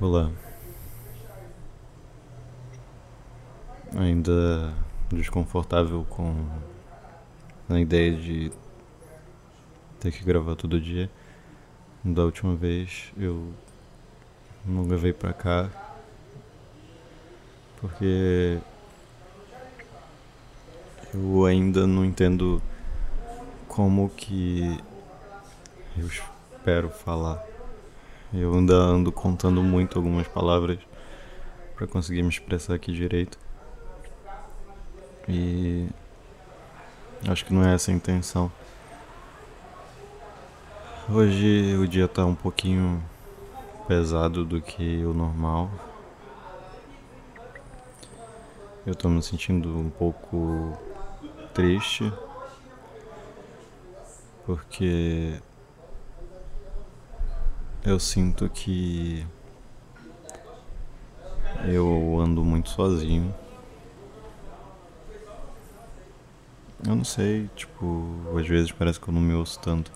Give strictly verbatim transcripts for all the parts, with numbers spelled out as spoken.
Olá, ainda desconfortável com a ideia de ter que gravar todo dia. Da última vez eu não gravei pra cá porque eu ainda não entendo como que eu espero falar. Eu ainda ando contando muito algumas palavras pra conseguir me expressar aqui direito e acho que não é essa a intenção. Hoje o dia tá um pouquinho pesado do que o normal. Eu tô me sentindo um pouco triste porque eu sinto que eu ando muito sozinho. Eu não sei, tipo, às vezes parece que eu não me ouço tanto.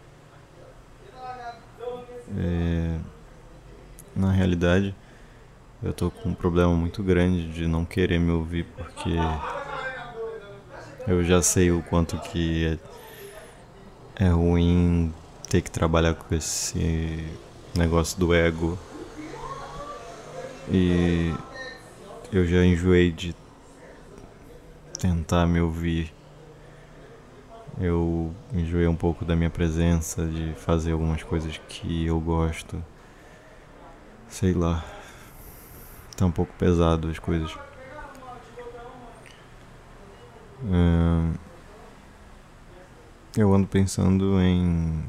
É, na realidade, eu tô com um problema muito grande de não querer me ouvir porque eu já sei o quanto que é, é ruim ter que trabalhar com esse negócio do ego. E eu já enjoei de tentar me ouvir. Eu enjoei um pouco da minha presença, de fazer algumas coisas que eu gosto. Sei lá, tá um pouco pesado as coisas. Hum, eu ando pensando em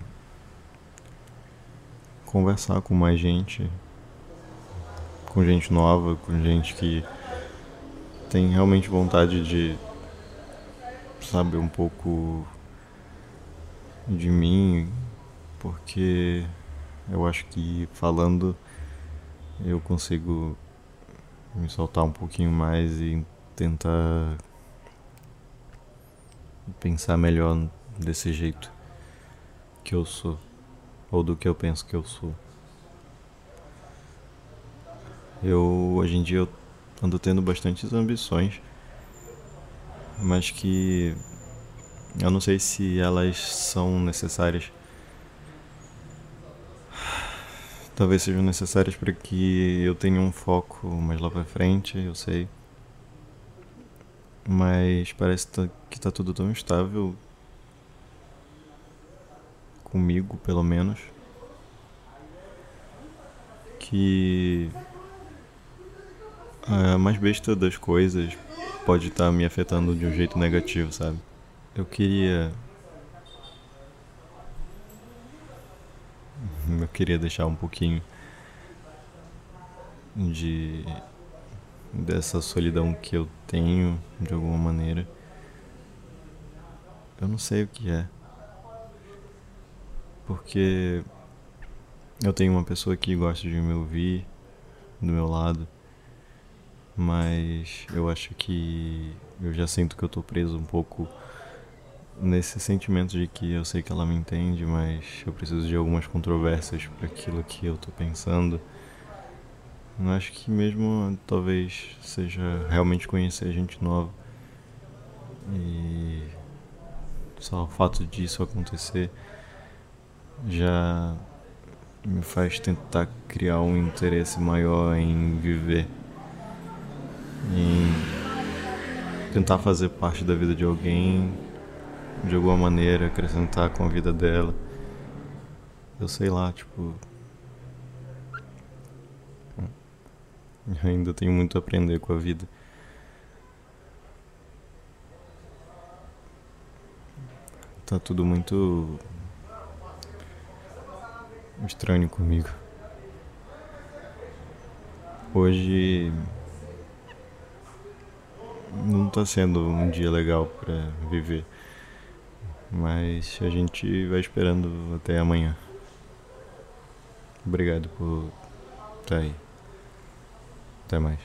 conversar com mais gente, com gente nova, com gente que tem realmente vontade de saber um pouco de mim, porque eu acho que falando eu consigo me soltar um pouquinho mais e tentar pensar melhor desse jeito que eu sou, ou do que eu penso que eu sou. Eu, hoje em dia, eu ando tendo bastantes ambições, mas que eu não sei se elas são necessárias. Talvez sejam necessárias para que eu tenha um foco mais lá pra frente, eu sei. Mas parece tá- que tá tudo tão estável, comigo pelo menos, que a mais besta das coisas pode estar me afetando de um jeito negativo, sabe? Eu queria. Eu queria deixar um pouquinho de dessa solidão que eu tenho de alguma maneira. Eu não sei o que é, porque eu tenho uma pessoa que gosta de me ouvir do meu lado, mas eu acho que eu já sinto que eu tô preso um pouco nesse sentimento de que eu sei que ela me entende, mas eu preciso de algumas controvérsias para aquilo que eu tô pensando. Eu acho que mesmo talvez seja realmente conhecer gente nova e só o fato disso acontecer já me faz tentar criar um interesse maior em viver, em tentar fazer parte da vida de alguém, de alguma maneira, acrescentar com a vida dela. Eu sei lá, tipo, ainda tenho muito a aprender com a vida. Tá tudo muito estranho comigo. Hoje não tá sendo um dia legal pra viver, mas a gente vai esperando até amanhã. Obrigado por estar aí. Até mais.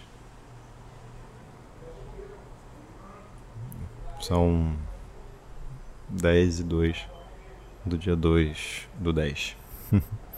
São dez e dois do dia dois do dez.